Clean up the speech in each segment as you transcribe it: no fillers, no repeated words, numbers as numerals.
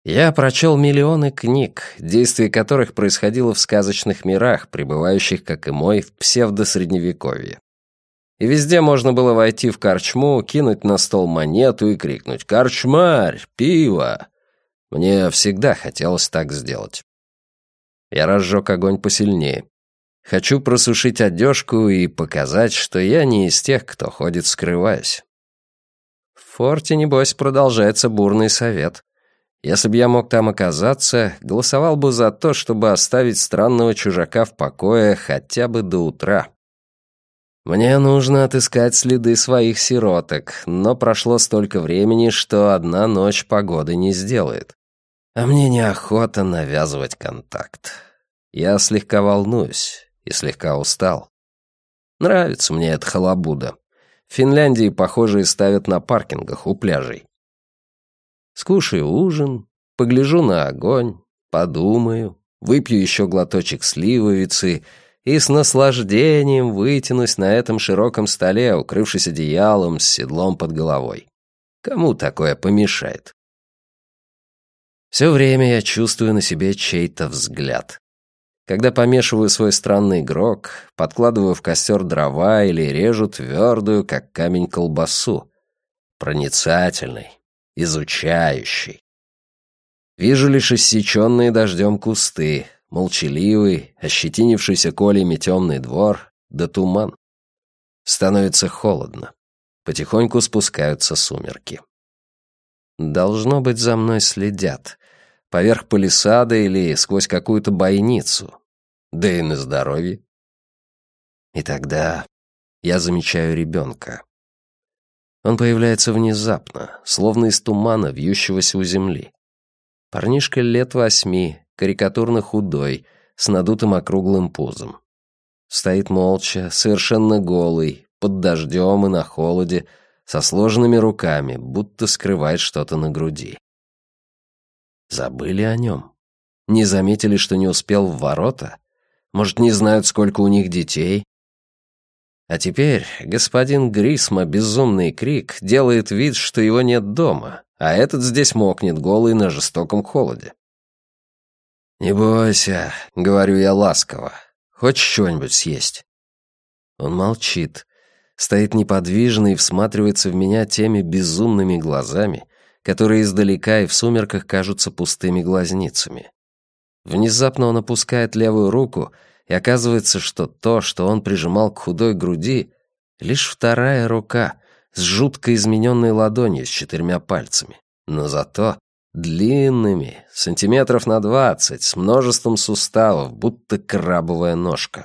Я прочел миллионы книг, действие которых происходило в сказочных мирах, пребывающих, как и мой, в псевдосредневековье. И везде можно было войти в корчму, кинуть на стол монету и крикнуть «Корчмарь! Пиво!». Мне всегда хотелось так сделать. Я разжег огонь посильнее. Хочу просушить одежку и показать, что я не из тех, кто ходит скрываясь. В форте, небось, продолжается бурный совет. Если бы я мог там оказаться, голосовал бы за то, чтобы оставить странного чужака в покое хотя бы до утра. Мне нужно отыскать следы своих сироток, но прошло столько времени, что одна ночь погоды не сделает. А мне неохота навязывать контакт. Я слегка волнуюсь и слегка устал. Нравится мне эта халабуда. В Финляндии похожие ставят на паркингах у пляжей. Скушаю ужин, погляжу на огонь, подумаю, выпью еще глоточек сливовицы и с наслаждением вытянусь на этом широком столе, укрывшись одеялом с седлом под головой. Кому такое помешает? Все время я чувствую на себе чей-то взгляд. Когда помешиваю свой странный грог, подкладываю в костер дрова или режу твердую, как камень, колбасу. Проницательный, изучающий. Вижу лишь иссеченные дождем кусты, молчаливый, ощетинившийся колями темный двор, да туман. Становится холодно. Потихоньку спускаются сумерки. Должно быть, за мной следят. Поверх палисада или сквозь какую-то бойницу. Да и на здоровье. И тогда я замечаю ребенка. Он появляется внезапно, словно из тумана, вьющегося у земли. Парнишка лет 8, карикатурно худой, с надутым округлым пузом. Стоит молча, совершенно голый, под дождем и на холоде, со сложенными руками, будто скрывает что-то на груди. Забыли о нем? Не заметили, что не успел в ворота? Может, не знают, сколько у них детей? А теперь господин Грисма, безумный крик, делает вид, что его нет дома, а этот здесь мокнет голый на жестоком холоде. «Не бойся», — говорю я ласково, — «хочешь что-нибудь съесть?» Он молчит, стоит неподвижно и всматривается в меня теми безумными глазами, которые издалека и в сумерках кажутся пустыми глазницами. Внезапно он опускает левую руку, и оказывается, что то, что он прижимал к худой груди, лишь вторая рука с жутко измененной ладонью с 4 пальцами, но зато длинными, сантиметров на 20, с множеством суставов, будто крабовая ножка.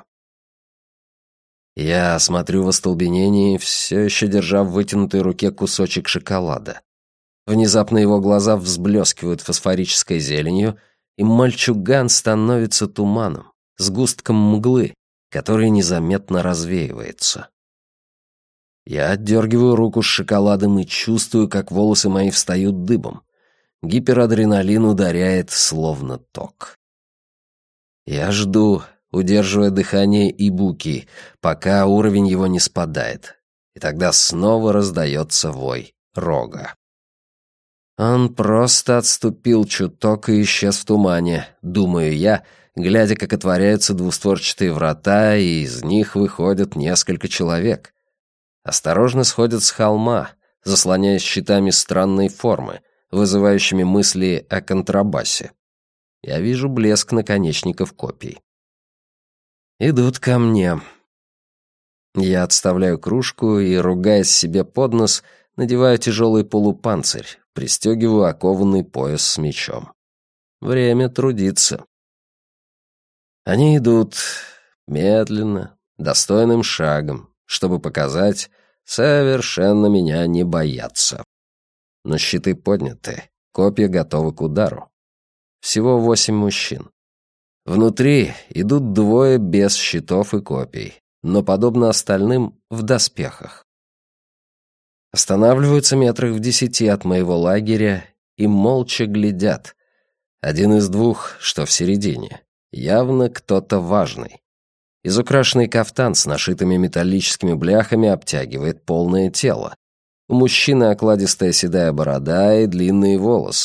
Я смотрю в остолбенении, все еще держа в вытянутой руке кусочек шоколада. Внезапно его глаза взблескивают фосфорической зеленью, и мальчуган становится туманом, сгустком мглы, который незаметно развеивается. Я отдергиваю руку с шоколадом и чувствую, как волосы мои встают дыбом. Гиперадреналин ударяет, словно ток. Я жду, удерживая дыхание Ибуки, пока уровень его не спадает, и тогда снова раздается вой рога. Он просто отступил чуток и исчез в тумане, думаю я, глядя, как отворяются двустворчатые врата, и из них выходят несколько человек. Осторожно сходят с холма, заслоняясь щитами странной формы, вызывающими мысли о контрабасе. Я вижу блеск наконечников копий. Идут ко мне. Я отставляю кружку и, ругаясь себе под нос, надеваю тяжелый полупанцирь, пристегиваю окованный пояс с мечом. Время трудиться. Они идут медленно, достойным шагом, чтобы показать, совершенно меня не боятся. Но щиты подняты, копья готовы к удару. Всего 8 мужчин. Внутри идут 2 без щитов и копий, но, подобно остальным, в доспехах. Останавливаются метрах в 10 от моего лагеря и молча глядят. Один из 2, что в середине, явно кто-то важный. Изукрашенный кафтан с нашитыми металлическими бляхами обтягивает полное тело. У мужчины окладистая седая борода и длинные волосы,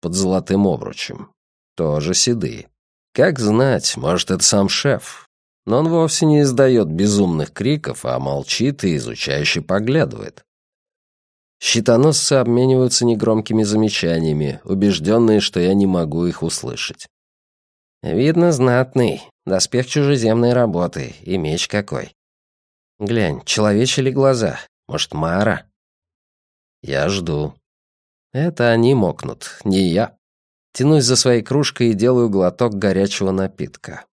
под золотым обручем. Тоже седые. Как знать, может, это сам шеф. Но он вовсе не издает безумных криков, а молчит и изучающе поглядывает. Щитоносцы обмениваются негромкими замечаниями, убежденные, что я не могу их услышать. «Видно, знатный. Доспех чужеземной работы. И меч какой. Глянь, человечьи ли глаза? Может, Мара?» Я жду. Это они мокнут, не я. Тянусь за своей кружкой и делаю глоток горячего напитка.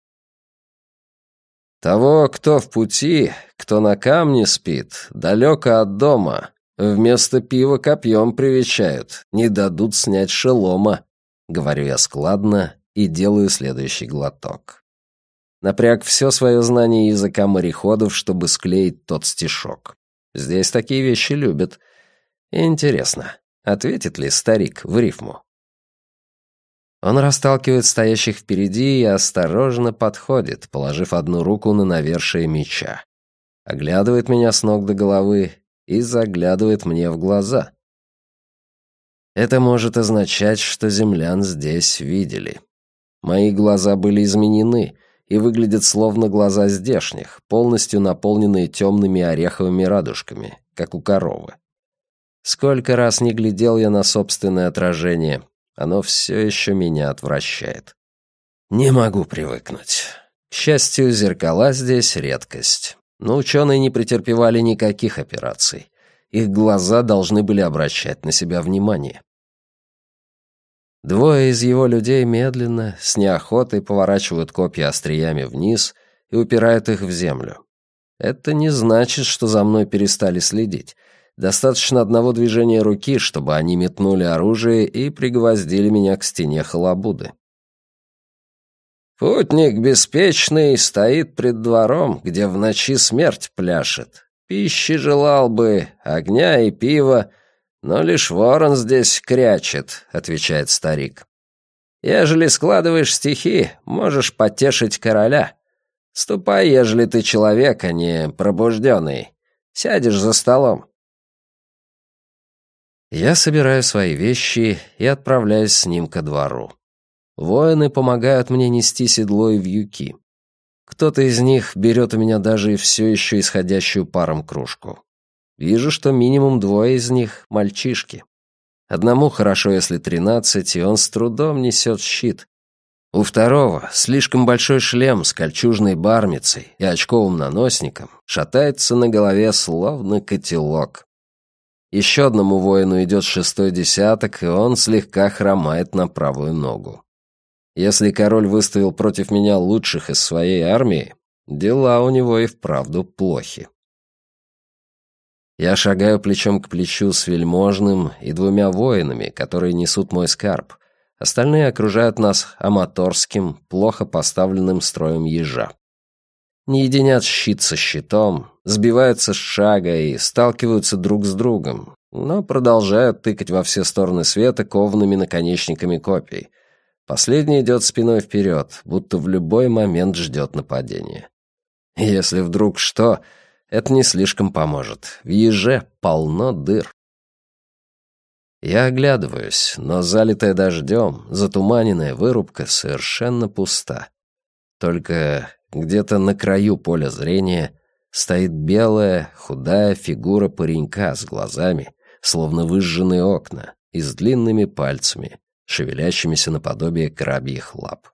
Того, кто в пути, кто на камне спит, далеко от дома, вместо пива копьем привечают, не дадут снять шелома, говорю я складно и делаю следующий глоток. Напряг все свое знание языка мореходов, чтобы склеить тот стишок. Здесь такие вещи любят. Интересно, ответит ли старик в рифму? Он расталкивает стоящих впереди и осторожно подходит, положив одну руку на навершие меча. Оглядывает меня с ног до головы и заглядывает мне в глаза. Это может означать, что землян здесь видели. Мои глаза были изменены и выглядят словно глаза здешних, полностью наполненные темными ореховыми радужками, как у коровы. Сколько раз не глядел я на собственное отражение, оно все еще меня отвращает. Не могу привыкнуть. К счастью, зеркала здесь редкость. Но ученые не претерпевали никаких операций. Их глаза должны были обращать на себя внимание. Двое из его людей медленно, с неохотой поворачивают копья остриями вниз и упирают их в землю. Это не значит, что за мной перестали следить. Достаточно одного движения руки, чтобы они метнули оружие и пригвоздили меня к стене халабуды. Путник беспечный стоит пред двором, где в ночи смерть пляшет. Пищи желал бы, огня и пива, но лишь ворон здесь крячет, отвечает старик. Ежели складываешь стихи, можешь потешить короля. Ступай, ежели ты человек, а не пробужденный. Сядешь за столом. Я собираю свои вещи и отправляюсь с ним ко двору. Воины помогают мне нести седло и вьюки. Кто-то из них берет у меня даже и все еще исходящую паром кружку. Вижу, что минимум двое из них — мальчишки. Одному хорошо, если 13, и он с трудом несет щит. У второго слишком большой шлем с кольчужной бармицей и очковым наносником шатается на голове словно котелок. Еще одному воину идет 6-й десяток, и он слегка хромает на правую ногу. Если король выставил против меня лучших из своей армии, дела у него и вправду плохи. Я шагаю плечом к плечу с вельможным и двумя воинами, которые несут мой скарб. Остальные окружают нас аматорским, плохо поставленным строем ежа. Не единят щит со щитом, сбиваются с шага и сталкиваются друг с другом, но продолжают тыкать во все стороны света коваными наконечниками копий. Последний идет спиной вперед, будто в любой момент ждет нападения. Если вдруг что, это не слишком поможет. В еже полно дыр. Я оглядываюсь, но залитая дождем, затуманенная вырубка совершенно пуста. Только где-то на краю поля зрения стоит белая, худая фигура паренька с глазами, словно выжженные окна, и с длинными пальцами, шевелящимися наподобие крабьих лап.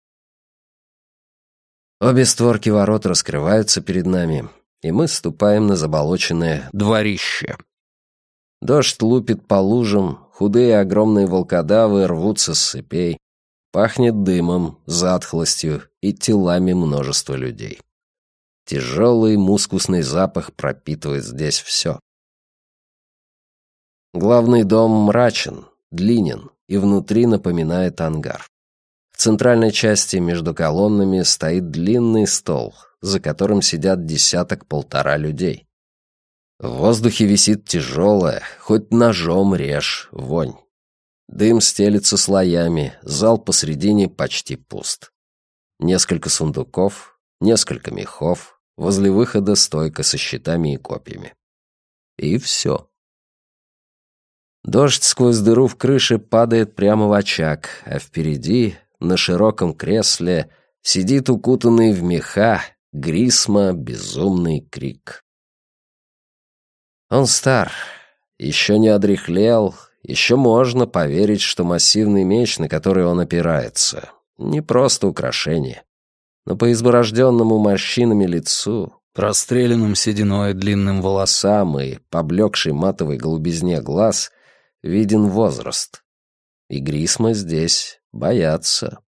Обе створки ворот раскрываются перед нами, и мы ступаем на заболоченное дворище. Дождь лупит по лужам, худые огромные волкодавы рвутся с цепей, пахнет дымом, затхлостью и телами множества людей. Тяжелый мускусный запах пропитывает здесь все. Главный дом мрачен, длинен и внутри напоминает ангар. В центральной части между колоннами стоит длинный стол, за которым сидят 10-1.5 людей. В воздухе висит тяжелая, хоть ножом режь, вонь. Дым стелится слоями, зал посредине почти пуст. Несколько сундуков, несколько мехов, возле выхода стойка со щитами и копьями. И все. Дождь сквозь дыру в крыше падает прямо в очаг, а впереди, на широком кресле, сидит укутанный в меха Грисма безумный Крик. Он стар, еще не одряхлел, еще можно поверить, что массивный меч, на который он опирается, не просто украшение. Но по изборожденному морщинами лицу, простреленным сединой длинным волосам и поблекшей матовой голубизне глаз виден возраст. И Грисма здесь боятся.